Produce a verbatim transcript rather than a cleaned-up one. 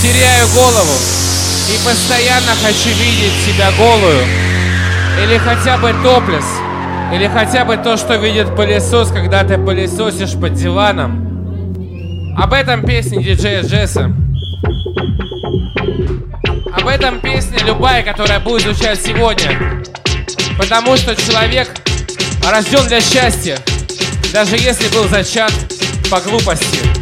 теряю голову и постоянно хочу видеть себя голую. Или хотя бы топлес. Или хотя бы то, что видит пылесос, когда ты пылесосишь под диваном. Об этом песня диджея Джесса. Об этом песня любая, которая будет звучать сегодня. Потому что человек рожден для счастья, даже если был зачат по глупости.